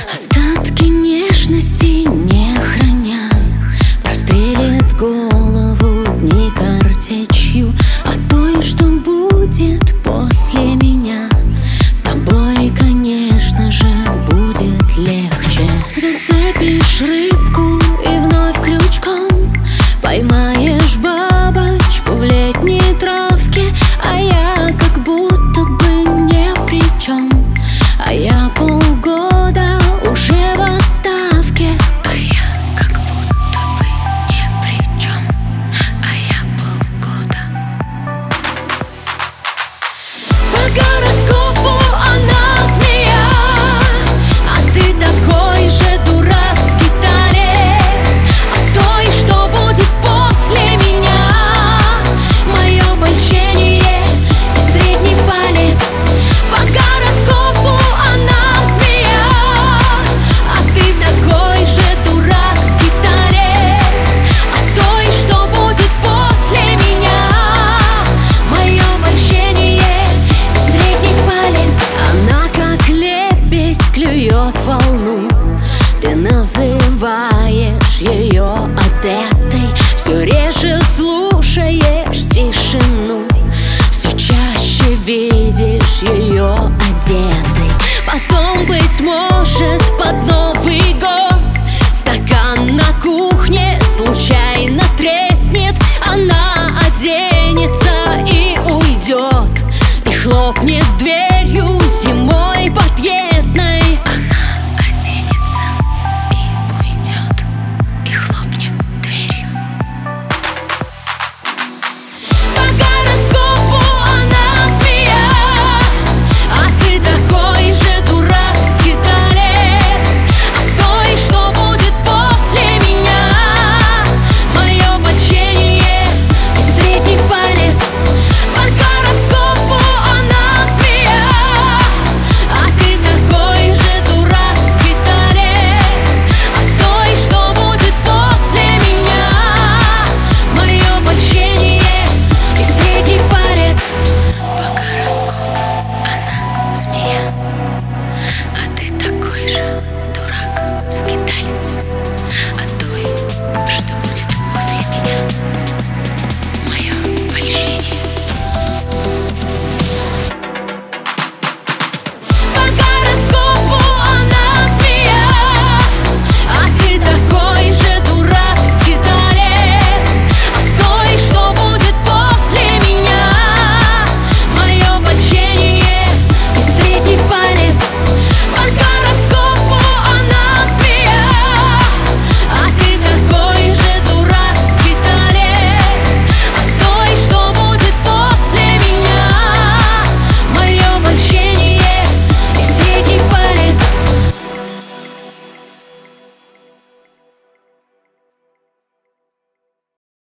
Остатки нежности не храня, прострелит голову дни картечью. А той, что будет после меня, с тобой, конечно же, будет легче. Зацепишь рыбку и вновь крючком поймаешь бабочку в летней травке. А я как будто бы ни при чем, а я полгода уже в отставке. А я как будто бы ни при чем, а я полгода. По гороскопу она змея, а ты такой же дурак, скиталец. А то и что будет после меня, мое обольщение и средний палец. По гороскопу она змея, а ты такой же дурак, скиталец. А то и что будет после меня, мое обольщение и средний палец. Она как лебедь клюет волну, ты называешь ее адептой. Все реже слушаешь тишину, все чаще видишь ее одетой. Потом, быть может, под нос